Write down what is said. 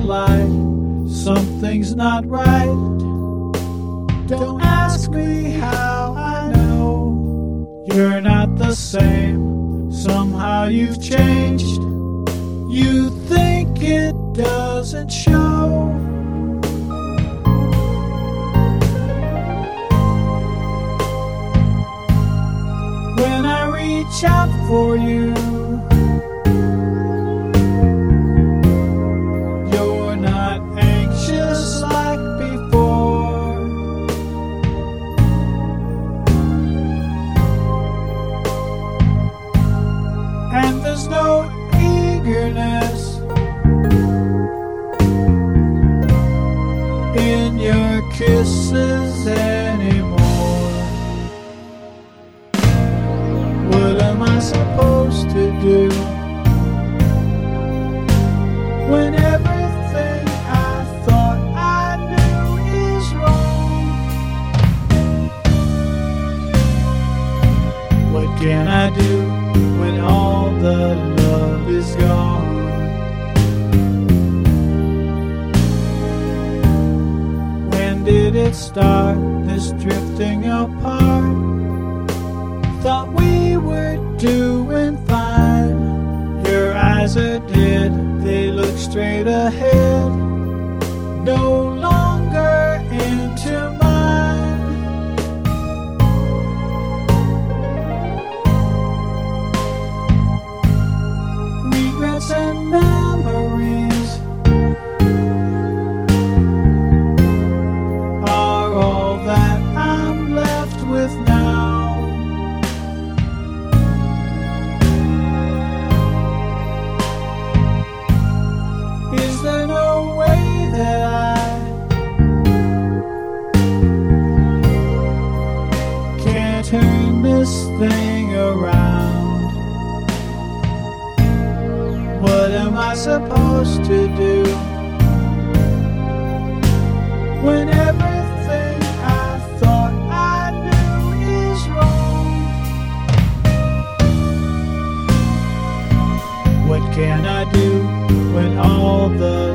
like something's not right. Don't ask me how I know. You're not the same. Somehow you've changed. You think it doesn't show. When I reach out for you, you're not anxious like before. And there's no eagerness in your kisses anymore. What am I supposed to do when everything I thought I knew is wrong? What can I do when all the love is gone? When did it start, this drifting apart? Thought we were doing fine. Your eyes are dead, they look straight ahead, no longer into mine. Regrets and memories are all that I'm left with now. Is there no way that I can turn this thing around? What am I supposed to do when everything I thought I knew is wrong? What can I do when all the